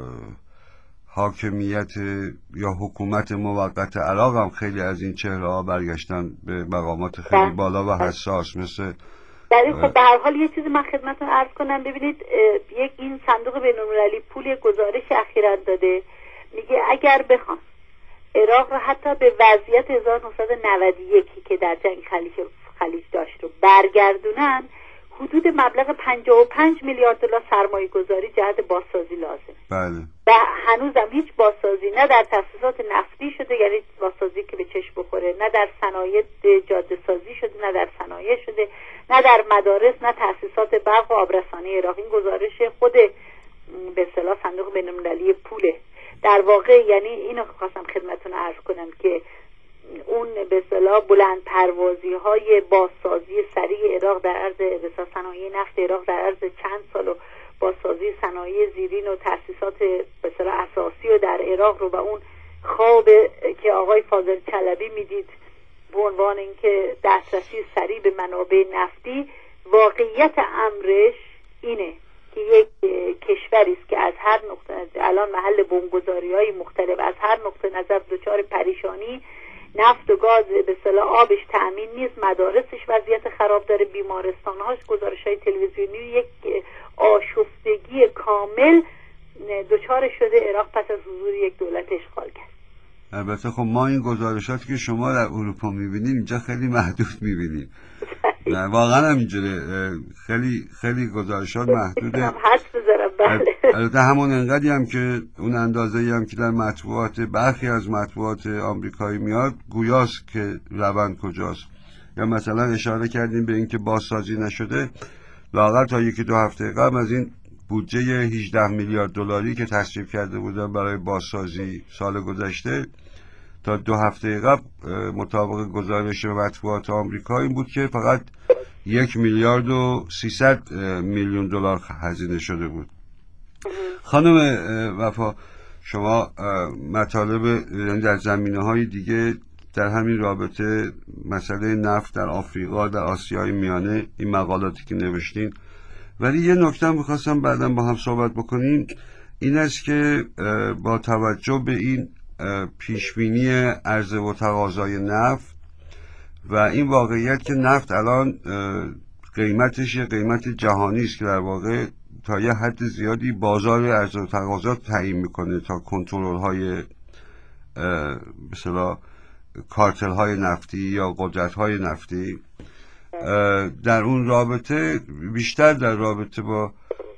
حاکمیت یا حکومت موقت عراق هم خیلی از این چهره‌ها برگشتن به مقامات خیلی بالا و حساس مثل در این. خب به هر حال یه چیزی من خدمتتون عرض کنم. ببینید یک این صندوق بین‌المللی پول گزارش اخیراً داده، میگه اگر بخوان عراق رو حتی به وضعیت هزار و نهصد و نود و یک که در جنگ خلیج خلیج داشت رو برگردونن، حدود مبلغ پنجاه و پنج میلیارد دلار سرمایه گذاری جهت بازسازی لازم. بله. و هنوزم هیچ بازسازی نه در تأسیسات نفتی شده، یعنی بازسازی که به چشم بخوره، نه در صنایع جاده سازی شده، نه در صنایع شده، نه در مدارس، نه تأسیسات برق و آبرسانی عراق. این گزارش خود به اصطلاح صندوق بین‌المللی پوله. در واقع یعنی اینو خواستم خدمتتون عرض کنم که اون به اصطلاح بلند پروازی های بازسازی سریع عراق در عرض به صنایع نفت عراق در عرض چند سال و بازسازی صنایع زیرین و تأسیسات به اصطلاح اساسی و در عراق رو و اون خواب که آقای فاضل چلبی میدید به عنوان اینکه دسترسی سریع به منابع نفتی، واقعیت امرش اینه که یک کشوری است که از هر نقطه الان محل بمبگذاری‌های مختلف از هر نقطه نظر دچار پریشانی، نفت و گاز به اصطلاح آبش تأمین نیست، مدارسش وضعیت خراب داره، بیمارستان‌هاش، گزارش‌های تلویزیونی یک آشفتگی کامل دچار شده عراق پس از حضور یک دولت اشغالگر. البته خب ما این گزارشاتی که شما در اروپا می‌بینید اینجا خیلی محدود می‌بینیم. نه واقعا همینجوره، خیلی خیلی گزارشات محدوده. حدس بذارم. بله. البته همون انقدری هم که اون اندازه‌ای هم که در مطبوعات برخی از مطبوعات آمریکایی میاد گویاست که روند کجاست. یا مثلا اشاره کردیم به اینکه بازسازی نشده، لااقل تا یکی دو هفته قبل از این بودجه هجده میلیارد دلاری که تصویب کرده بودن برای بازسازی سال گذشته، تا دو هفته قبل مطابق گزارش مطبوعات آمریکا این بود که فقط یک میلیارد و سیصد میلیون دلار هزینه شده بود. خانم وفا، شما مطالب در زمینه‌های دیگه در همین رابطه مسئله نفت در آفریقا، در آسیای میانه، این مقالاتی که نوشتین، ولی یه نکته می‌خواستم بعداً با هم صحبت بکنیم، این است که با توجه به این پیشبینی عرضه و تقاضای نفت و این واقعیت که نفت الان قیمتش یه قیمت جهانی است که در واقع تا یه حد زیادی بازار عرضه و تقاضا تعیین میکنه تا کنترل های به اصطلاح کارتل های نفتی یا قدرت های نفتی، در اون رابطه بیشتر در رابطه با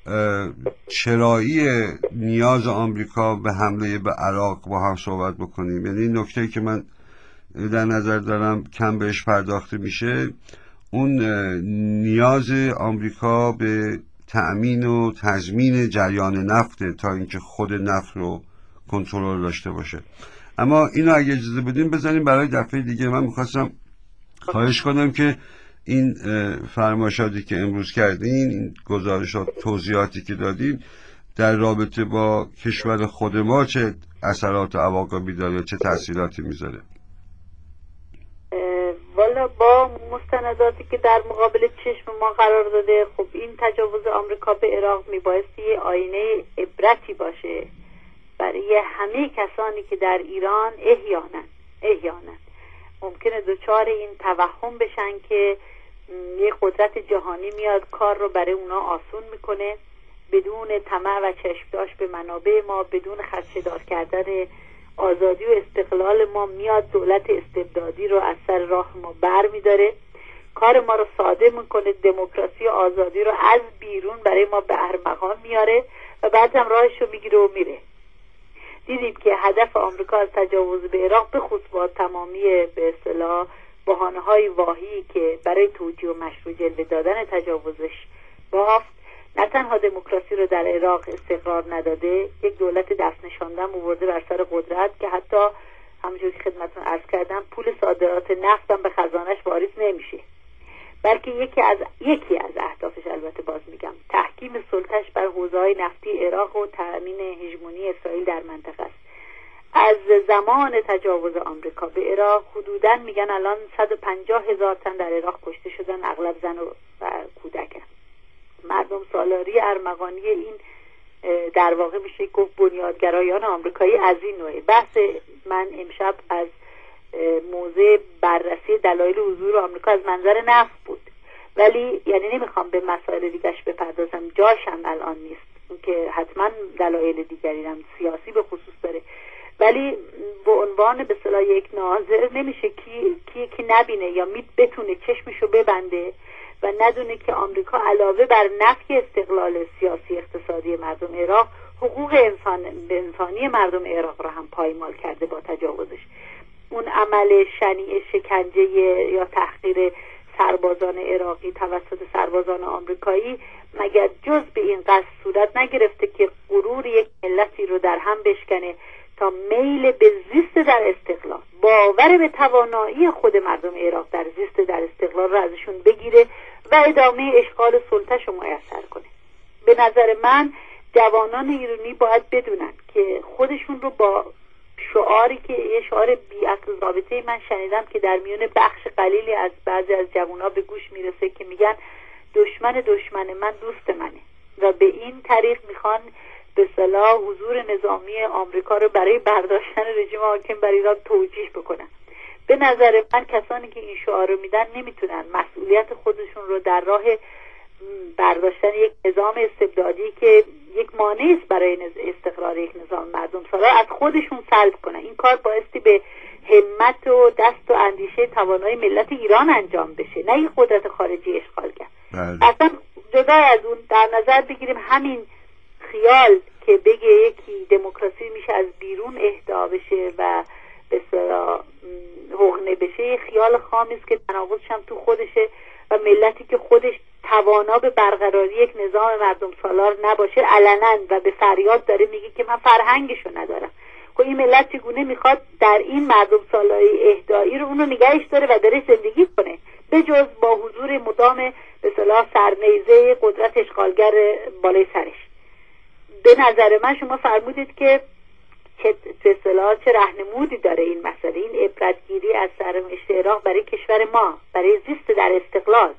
چرایی نیاز آمریکا به حمله به عراق با هم صحبت بکنیم. یعنی نکته‌ای که من در نظر دارم کم بهش پرداخته میشه، اون نیاز آمریکا به تأمین و تضمین جریان نفته تا اینکه خود نفت رو کنترل داشته باشه. اما اینو اگه اجازه بدیم بزنیم برای دفعه دیگه. من میخواستم خواهش کنم که این فرمایشاتی که امروز کردین، این گزارشات، توضیحاتی که دادین در رابطه با کشور خود ما چه اثرات و عواقبی داره، چه تأثیراتی میذاره؟ والا با مستنداتی که در مقابل چشم ما قرار داده، خب این تجاوز آمریکا به عراق میبایستی یه آینه عبرتی باشه برای همه کسانی که در ایران احیانا احیانا ممکنه دچار این توهم بشن که یه قدرت جهانی میاد کار رو برای اونا آسون میکنه، بدون طمع و چشمداشت به منابع ما، بدون خدشه‌دار کردن آزادی و استقلال ما، میاد دولت استبدادی رو از سر راه ما بر میداره، کار ما رو ساده میکنه، دموکراسی و آزادی رو از بیرون برای ما به ارمغان میاره و بعد هم راهش رو میگیره و میره. دیدیم که هدف آمریکا از تجاوز به عراق به خصوص با تمامی به اصطلاح بهانه‌های واهی که برای توجیه و مشروع جلوه دادن تجاوزش بافت، نه تنها دموکراسی رو در عراق استقرار نداده، یک دولت دست نشاندن آورده بر سر قدرت که حتی همونجوری که خدمتتون عرض کردم پول صادرات نفت هم به خزانه‌اش واریز نمیشه، بلکه یکی از یکی از اهداف اسرائیل در منطقه است. از زمان تجاوز آمریکا به عراق حدوداً میگن الان صد و پنجاه هزار تن در عراق کشته شدن، اغلب زن و کودکن. مردم سالاری ارمغانی این در واقع میشه گفت بنیادگرایان آمریکایی از این نوعه. بحث من امشب از موضع بررسی دلایل حضور آمریکا از منظر نفت بود، ولی یعنی نمیخوام به مسائل دیگرش بپردازم، جاشم الان نیست که حتما دلایل دیگری هم سیاسی به خصوص داره، ولی به عنوان به اصطلاح یک ناظر نمیشه کی کی کی نبینه یا می بتونه چشمشو ببنده و ندونه که آمریکا علاوه بر نفی استقلال سیاسی اقتصادی مردم عراق، حقوق انسان انسانی مردم عراق را هم پایمال کرده با تجاوزش. اون عمل شنیع شکنجه یا تحقیر سربازان عراقی توسط سربازان آمریکایی مگر جز به این قصد صورت نگرفته که غرور یک ملتی رو در هم بشکنه تا میل به زیست در استقلال، باور به توانایی خود مردم عراق در زیست در استقلال را ازشون بگیره و ادامه اشغال سلطه‌ش رو میسر کنه. به نظر من جوانان ایرانی باید بدونن که خودشون رو با شعاری که یه شعار بی‌عقل ضابطه من شنیدم که در میون بخش قلیلی از بعضی از جوان‌ها به گوش میرسه که میگن دشمن دشمن من دوست منه و به این طریق میخوان به اصطلاح حضور نظامی آمریکا رو برای برداشتن رژیم حاکم بر ایران توجیه بکنن. به نظر من کسانی که این شعار رو میدن نمیتونن مسئولیت خودشون رو در راه برداشتن یک نظام استبدادی که یک مانع است برای استقرار یک نظام مردم سالار از خودشون سلب کنن. این کار بایستی به همت و دست و اندیشه توانای ملت ایران انجام بشه، نه یک قدرت خارجی اشغالگر. اصلا جدا از اون در نظر بگیریم همین خیال که بگه یکی دموکراسی میشه از بیرون اهدا بشه و به اصطلاح حقنه بشه، خیال خامی است که تناقضش هم تو خودشه و ملتی که خودش توانا به برقراری یک نظام مردم سالار نباشه علنا و به فریاد داره میگه که من فرهنگشو ندارم. خب این ملت چگونه میخواد در این مردم سالاری اهدایی رو اونو نگهش داره و داره زندگی کنه به جز با حضور مدام به اصطلاح سرنیزه قدرت اشغالگر بالای سرش؟ به نظر من شما فرمودید که چه به اصطلاح چه راهنمودی داره این مسئله، این عبرتگیری از سرنوشت عراق برای کشور ما، برای زیست در استقلال.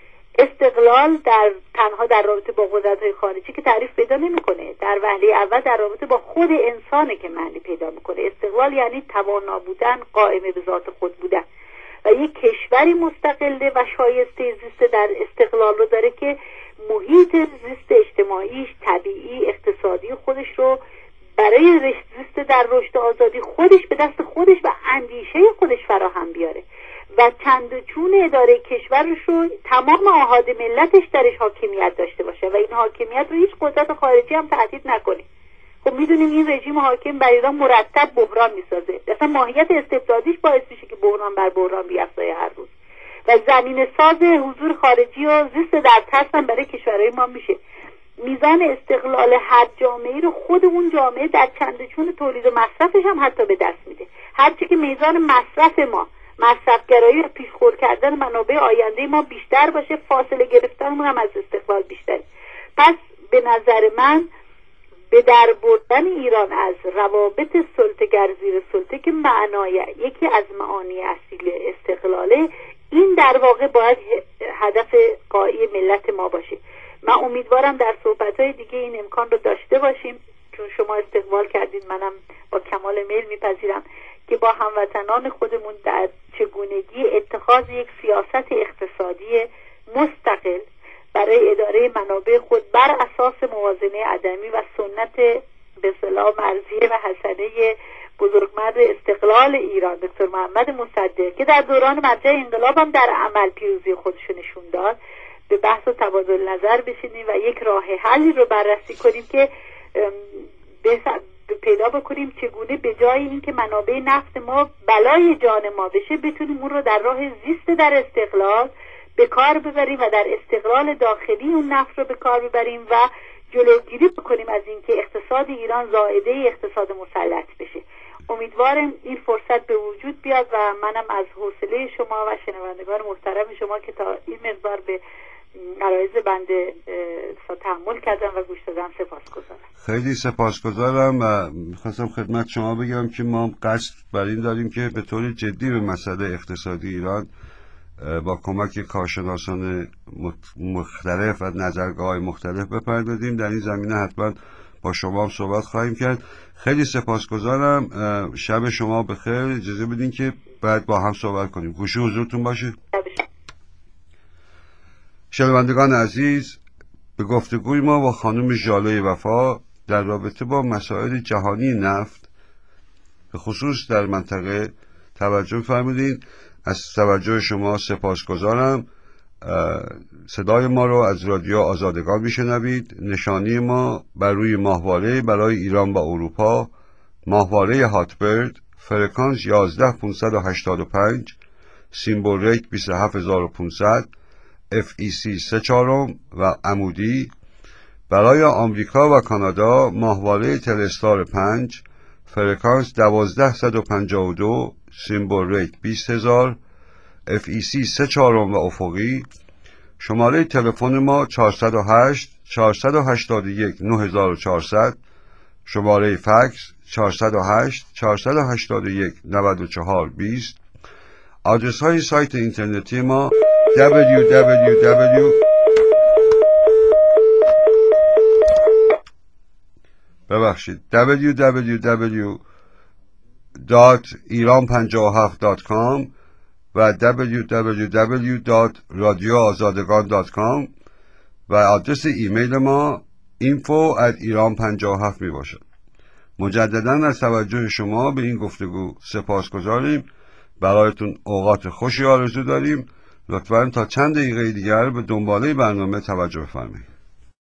استقلال در تنها در رابطه با قدرت‌های خارجی که تعریف پیدا نمی‌کنه، در وهله اول در رابطه با خود انسانه که معنی پیدا می‌کنه. استقلال یعنی توانا بودن، قائم به ذات خود بودن و یک کشوری مستقله و شایسته زیست در استقلال رو داره که محیط زیست اجتماعیش، طبیعی، اقتصادی خودش رو برای زیست در رشد آزادی خودش به دست خودش و اندیشه خودش فراهم بیاره و چند چون اداره کشورش رو تمام آحاد ملتش درش حاکمیت داشته باشه و این حاکمیت رو هیچ قدرت خارجی هم تهدید نکنه. خب میدونیم این رژیم حاکم بر ایران مرتب بحران میسازه، اصلا ماهیت استبدادیش باعث میشه که بحران بر بحران بیفزایه هر روز و زمین ساز حضور خارجی و زیست در ترس هم برای کشورهای ما میشه. میزان استقلال هر جامعه رو خود اون جامعه در چند چون تولید و مصرفش هم حتی به دست میده. هرچی که میزان مصرف ما، مصرفگرایی و پیشخور کردن منابع آینده ما بیشتر باشه، فاصله گرفتنمون هم از استقلال بیشتره. پس به نظر من به در بردن ایران از روابط سلطه‌گر زیر سلطه که معنای یکی از معانی اصیل استقلاله، این در واقع باید هدف غایی ملت ما باشه. من امیدوارم در صحبت‌های دیگه این امکان رو داشته باشیم، چون شما استقبال کردید منم با کمال میل میپذیرم که با هموطنان خودمون در چگونگی اتخاذ یک سیاست اقتصادی مستقل برای اداره منابع خود بر اساس موازنه عدمی و سنت به اصطلاح مرضیه و حسنه بزرگمرد استقلال ایران دکتر محمد مصدق که در دوران مرجع انقلاب هم در عمل پیروزی خودش نشون داد، به بحث و تبادل نظر بشینیم و یک راه حلی رو بررسی کنیم که پیدا بکنیم چگونه به جای اینکه منابع نفت ما بلای جان ما بشه بتونیم اون رو در راه زیست در استقلال به کار ببریم و در استقلال داخلی اون نفت رو به کار ببریم و جلوگیری بکنیم از اینکه اقتصاد ایران زائده اقتصاد مسلط بشه. امیدوارم این فرصت به وجود بیاد و منم از حوصله شما و شنوندگان محترم شما که تا این مقدار به عرایز بنده تحمل کردم و گوش دادم. سپاسگزارم. خیلی سپاسگزارم و میخواستم خدمت شما بگم که ما قصد بر این داریم که به طور جدی به مسئله اقتصادی ایران با کمک کارشناسان مختلف و نظرگاه‌های مختلف بپردازیم. در این زمینه حتما با شما هم صحبت خواهیم کرد. خیلی سپاسگزارم. شب شما بخیر. اجازه بدین که بعد با هم صحبت کنیم. گوشی حضورتون باشه. شنوندگان عزیز، به گفتگوی ما با خانم ژاله وفا در رابطه با مسائل جهانی نفت به خصوص در منطقه توجه فرمودین. از توجه شما سپاسگزارم. صدای ما رو از رادیو آزادگان میشنوید. نشانی ما بر روی ماهواره برای ایران با اروپا، ماهواره هاتبرد، فرکانس یازده پانصد و هشتاد و پنج، سیمبل ریت بیست و هفت هزار و پانصد، اف ای سی سه چهارم و عمودی. برای آمریکا و کانادا ماهواره تلستار پنج، فرکانس دوازده صد و پنجاه و دو، سیمبل ریت بیست هزار، اف ای سی سه چهارم و افقی. شماره تلفن ما چهارصد و هشت چهارصد و هشتاد و یک نه هزار و چهارصد، شماره فکس چهارصد و هشت چهارصد و هشتاد و یک نود و چهار بیست. آدرس های سایت اینترنتی ما دبلیو دبلیو دبلیو ببخشید دبلیو دبلیو دبلیو دات ایران پنجاه و هفت دات کام و دبلیو دبلیو دبلیو دات رادیو آزادگان دات کام و آدرس ایمیل ما اینفو ات ایران پنجاه و هفت می باشد. مجددا از توجه شما به این گفتگو سپاسگزاریم. برایتون اوقات خوشی آرزو داریم. لطفاً تا چند دقیقه دیگر به دنباله برنامه توجه بفرمایید.